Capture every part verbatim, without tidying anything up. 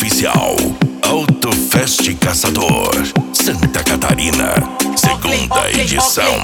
oficial. Autofest Caçador, Santa Catarina, segunda edição.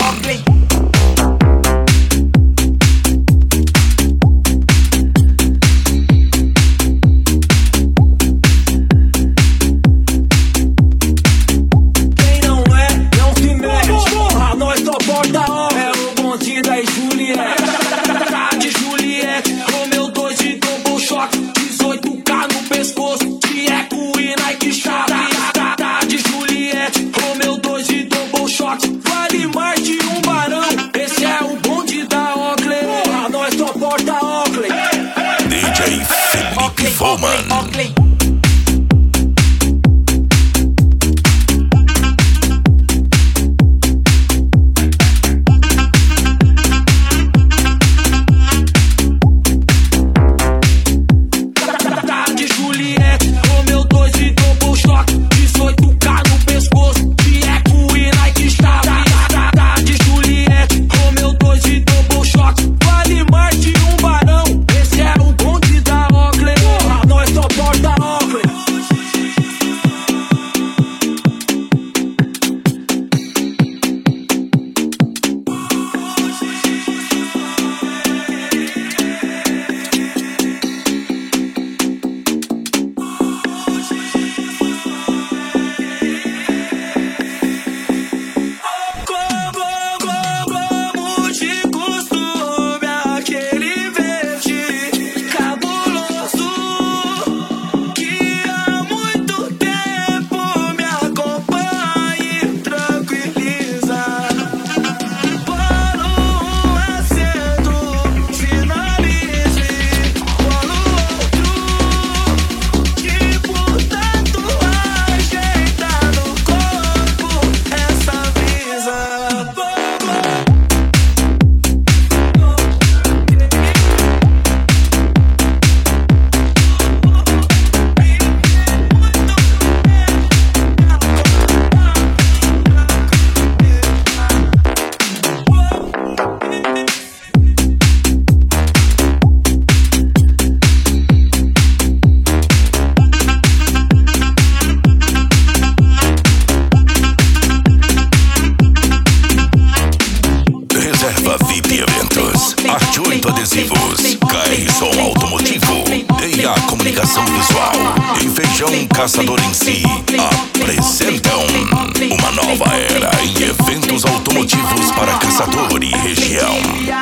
Caçador em si apresentam uma nova era em eventos automotivos para Caçador e região.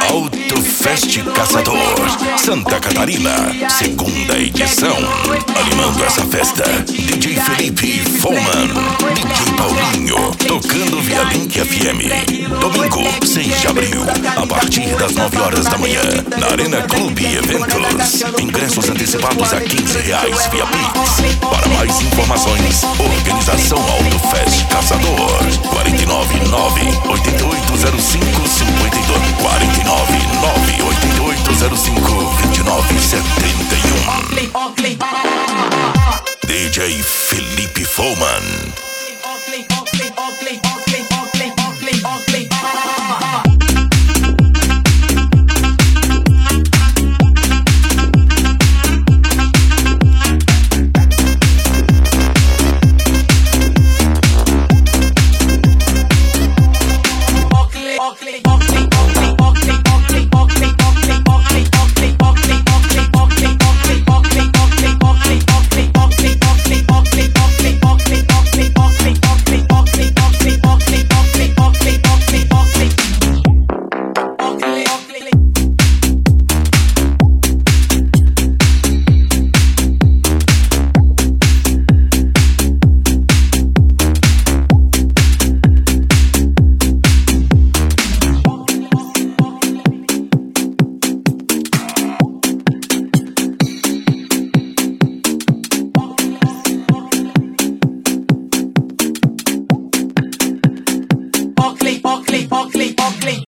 Autofest Caçador, Santa Catarina, segunda edição. Animando essa festa, D J Felipe Foman, D J Paulinho, tocando via Link F M. Domingo, seis de abril, a partir das nove horas da manhã, na Arena Clube Eventos. Ingressos antecipados a quinze reais via Pix. Para mais informações, Organização Autofest Caçador, quatro nove nove, oito oito zero cinco, cinco dois, quatro nove nove, oito oito zero cinco, dois nove sete um. D J Felipe Foman.